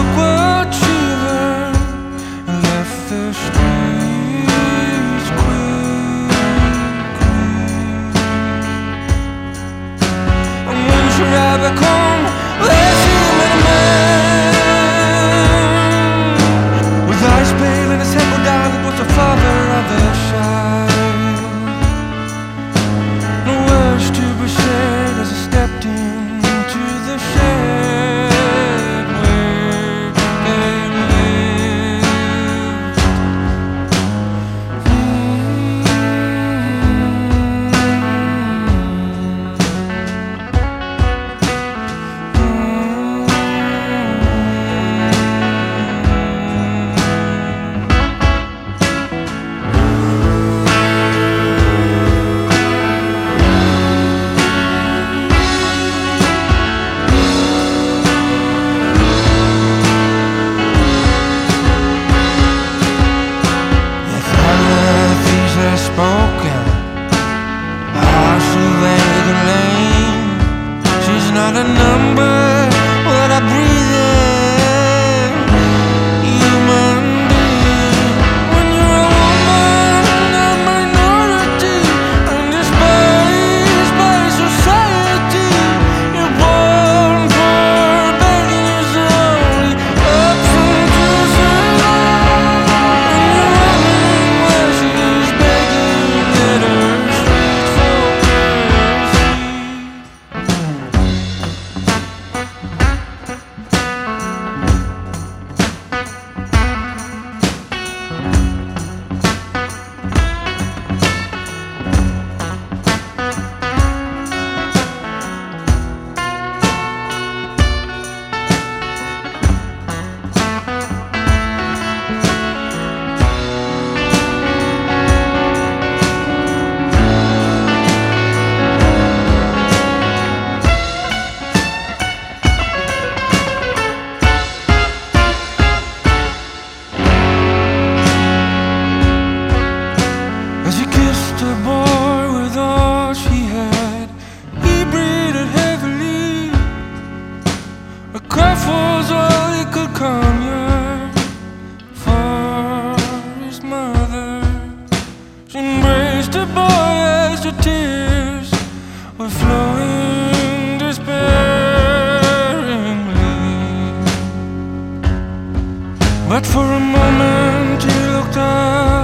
took what she learned and left the streets quickly. And when she arrived back home, there she met a man with eyes pale and his head bowed down. It was the father of their child. No words to be said as I stepped into the shed where they lived. Spoken, how she vague and lame. She's not a number, but I breathe in. Human being, when you're a woman, a minority, and despised by society, you're born for begging is the only option to survive. And you're running where she's begging. Let her street for as he kissed a boy with all she had, he breathed heavily. A cough was all he could conjure for his mother. She embraced the boy as the tears were flowing despairingly. But for a moment he looked up